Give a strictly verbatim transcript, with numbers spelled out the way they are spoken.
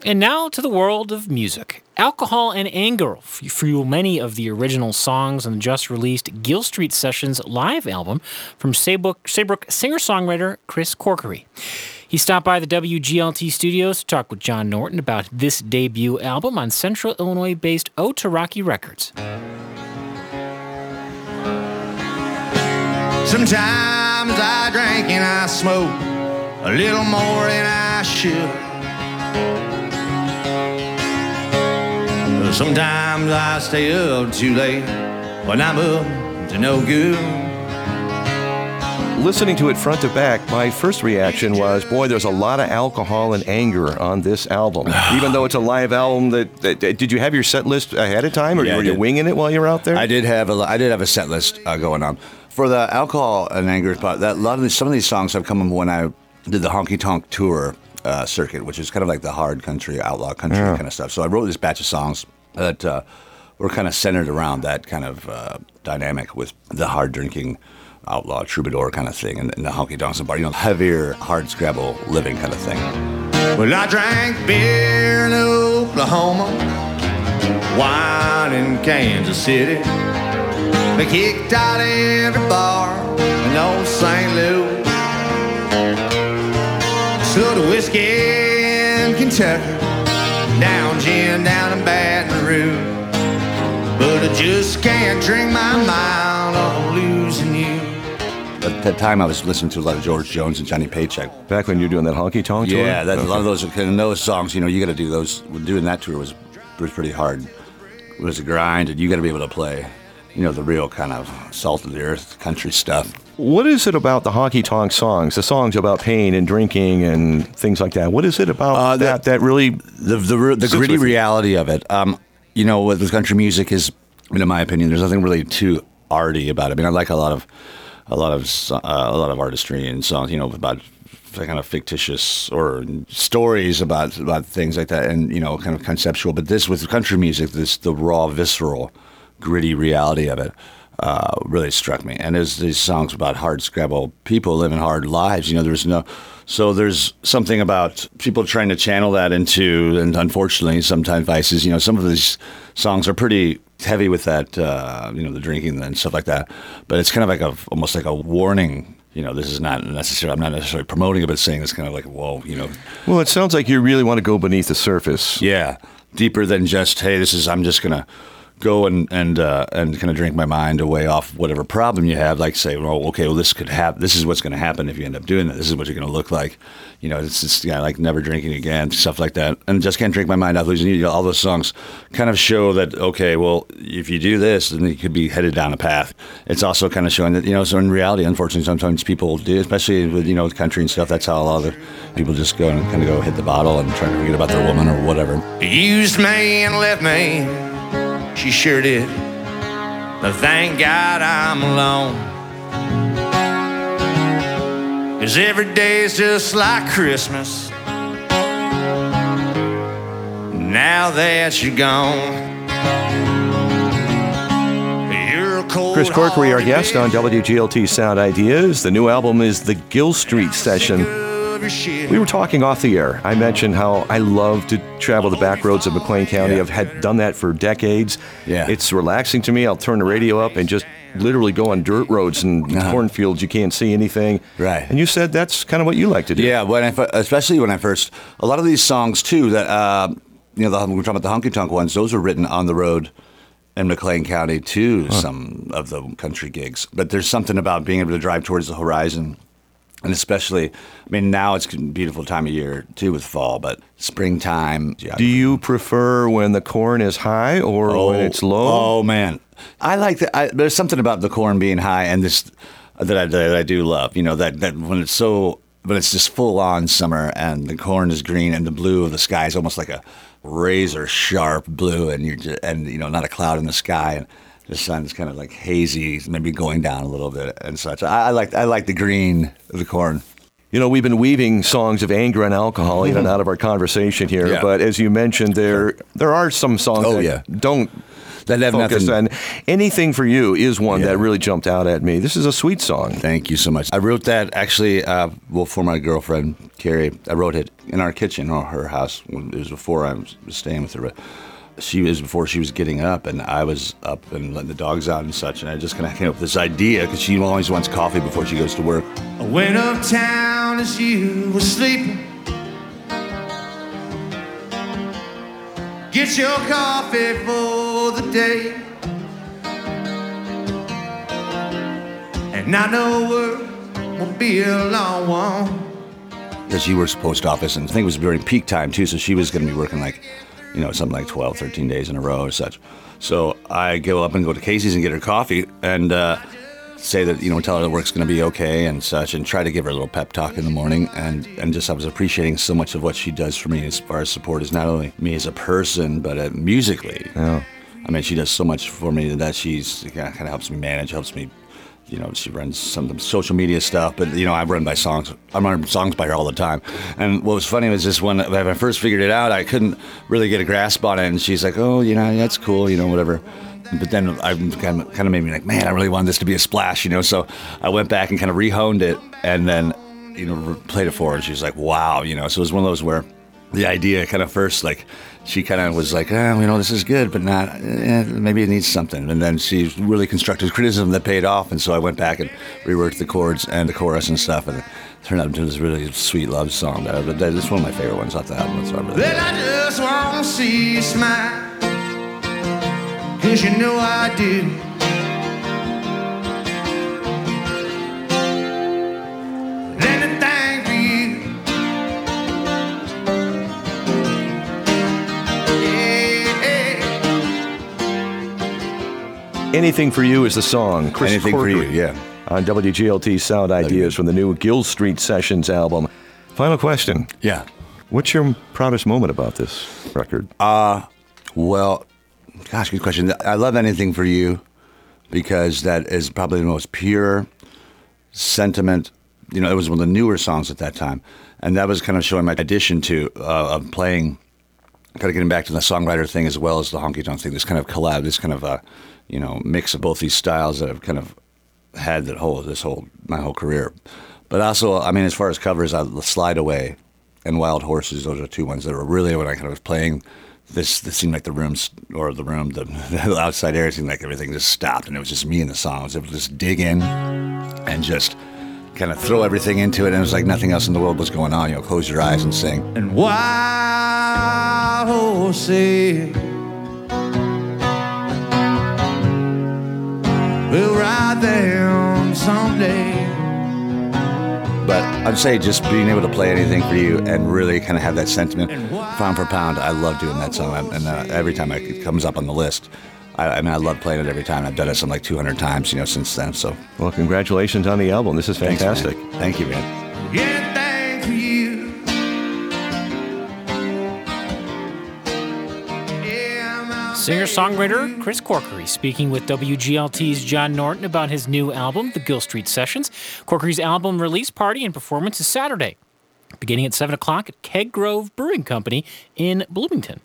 And now to the world of music. Alcohol and Anger fuel many of the original songs on the just-released Gill Street Sessions live album from Saybrook, Saybrook singer-songwriter Chris Corkery. He stopped by the W G L T studios to talk with John Norton about this debut album on Central Illinois-based Otaraki Records. Sometimes I drink and I smoke a little more than I should. Sometimes I stay up too late when I'm up to no good. Listening to it front to back, my first reaction was, boy, there's a lot of alcohol and anger on this album. Even though it's a live album, that, that did you have your set list ahead of time, or Yeah, were I you did. winging it while you were out there? I did have a I did have a set list uh, going on for the alcohol and anger part. That a lot of these, some of these songs have come up when I did the Honky Tonk Tour uh, circuit, which is kind of like the hard country, outlaw country Yeah. kind of stuff. So I wrote this batch of songs that uh, were kind of centered around that kind of uh, dynamic with the hard drinking, outlaw troubadour kind of thing, and, and the honky tonks and bar, you know, heavier, hard scrabble living kind of thing. Well, I drank beer in Oklahoma, wine in Kansas City. They kicked out every bar in old Saint Louis. Slowed a whiskey in Kentucky, down gin down in Baton Rouge. But I just can't drink my mind off of losing you. At that time, I was listening to a lot of George Jones and Johnny Paycheck. Back when you were doing that honky tonk tour? Yeah, that, Okay. a lot of those and those songs, you know, you got to do those. Doing that tour was was pretty hard. It was a grind, and you got to be able to play, you know, the real kind of salt of the earth country stuff. What is it about the honky tonk songs, the songs about pain and drinking and things like that? What is it about Uh, that the- that really... The the, re- the Sits gritty with you. reality of it. Um, you know, with with country music is, I mean, in my opinion, there's nothing really too arty about it. I mean, I like a lot of a lot of so- uh, a lot of artistry and songs, you know, about kind of fictitious or stories about about things like that, and you know, kind of conceptual. But this with country music, this the raw, visceral, gritty reality of it uh, really struck me. And there's these songs about hard scrabble people living hard lives. You know, there's no. So there's something about people trying to channel that into, and unfortunately, sometimes vices. You know, some of these songs are pretty heavy with that, uh, you know, the drinking and stuff like that. But it's kind of like a, almost like a warning. You know, this is not necessarily, I'm not necessarily promoting it, but saying it's kind of like, whoa, you know. Well, it sounds like you really want to go beneath the surface. Yeah, deeper than just, hey, this is, I'm just going to go and and uh, and kind of drink my mind away off whatever problem you have. Like say, well, okay, well, this could happen. This is what's going to happen if you end up doing that. This is what you're going to look like. You know, it's just yeah, like never drinking again, stuff like that. And just can't drink my mind off losing you. All those songs kind of show that okay, well, if you do this, then you could be headed down a path. It's also kind of showing that you know, so in reality, unfortunately, sometimes people do, especially with you know with country and stuff. That's how a lot of the people just go and kind of go hit the bottle and try to forget about their woman or whatever. You used me and left me, she sure did. But thank God I'm alone. 'Cause every day is just like Christmas. Now that you're gone. You're a cold Chris Corkery, our guest on W G L T Sound Ideas. The new album is The Gill Street Session. We were talking off the air. I mentioned how I love to travel the back roads of McLean County. Yeah. I've had done that for decades. Yeah. It's relaxing to me. I'll turn the radio up and just literally go on dirt roads and Uh-huh. cornfields. You can't see anything. Right. And you said that's kind of what you like to do. Yeah, when I, fir- especially when I first, a lot of these songs too that uh, you know, the, we're talking about the honky tonk ones. Those were written on the road in McLean County too. Huh. Some of the country gigs, but there's something about being able to drive towards the horizon, and especially, I mean, now it's a beautiful time of year too with fall, but springtime. Yeah. Do you prefer when the corn is high or when it's low? Oh man, I like that. I, there's something about the corn being high and this that I, that I do love. You know that that when it's so, when it's just full on summer and the corn is green and the blue of the sky is almost like a razor sharp blue, and you're just, and you know not a cloud in the sky, and the sun's kind of like hazy, maybe going down a little bit and such. I, I like I like the green of the corn. You know, we've been weaving songs of anger and alcohol in and out of our conversation here, Yeah. but as you mentioned, there there are some songs Oh, that yeah. don't That had focused nothing- on. Anything for You is one Yeah. that really jumped out at me. This is a sweet song. Thank you so much. I wrote that actually, uh, well, for my girlfriend, Carrie. I wrote it in our kitchen or her house. It was before I was staying with her. But she was before she was getting up, and I was up and letting the dogs out and such. And I just kind of came up with this idea because she always wants coffee before she goes to work. I went uptown as you were sleeping. Get your coffee for the day. And I know it won't be a long one. Because she works post office, and I think it was during peak time too, so she was going to be working like, you know, something like twelve, thirteen days in a row or such. So I go up and go to Casey's and get her coffee and uh, say that, you know, tell her the work's going to be okay and such, and try to give her a little pep talk in the morning. And, and just I was appreciating so much of what she does for me as far as support is not only me as a person, but uh, musically. Yeah. I mean, she does so much for me that she's kind of helps me manage, helps me. You know, she runs some of the social media stuff, but, you know, I run by songs. I run songs by her all the time. And what was funny was just when, when I first figured it out, I couldn't really get a grasp on it. And she's like, oh, you know, that's cool, you know, whatever. But then I kind of, kind of made me like, man, I really wanted this to be a splash, you know. So I went back and kind of re-honed it and then, you know, played it for her. And she's like, wow, you know. So it was one of those where the idea kind of first, like, she kind of was like, oh, you know, this is good, but not, eh, maybe it needs something. And then she really constructed criticism that paid off. And so I went back and reworked the chords and the chorus and stuff. And it turned out into this really sweet love song. That, that, it's one of my favorite ones off the album. So I really Well, I just want to see you smile, 'cause you know I do. Anything for you. Anything for You is the song. Chris Anything for Corkery You, yeah. On W G L T Sound Ideas from the new Gill Street Sessions album. Final question. Yeah. What's your proudest moment about this record? Well, gosh, good question. I love Anything for You because that is probably the most pure sentiment. You know, it was one of the newer songs at that time. And that was kind of showing my addition to uh, of playing, kind of getting back to the songwriter thing as well as the honky-tonk thing, this kind of collab, this kind of, uh, you know, mix of both these styles that have kind of had that whole, this whole, my whole career. But also, I mean, as far as covers, I, Slide Away and Wild Horses, those are two ones that were really when I kind of was playing this, this seemed like the rooms, or the room, the, the outside air, it seemed like everything just stopped and it was just me and the song. I was able to just dig in and just kind of throw everything into it, and it was like nothing else in the world was going on. You know, close your eyes and sing. And wild horses will ride them someday. But I'd say just being able to play Anything for You and really kind of have that sentiment, pound for pound, I love doing that song. And uh, every time it comes up on the list, I, I mean, I love playing it every time. I've done it some like two hundred times, you know, since then. So, Well, congratulations on the album. This is thanks, man. fantastic. Thank you, man. Anything for you. Yeah, my Singer-songwriter Chris Corkery speaking with W G L T's John Norton about his new album, The Gill Street Sessions. Corkery's album release party and performance is Saturday, beginning at seven o'clock at Keg Grove Brewing Company in Bloomington.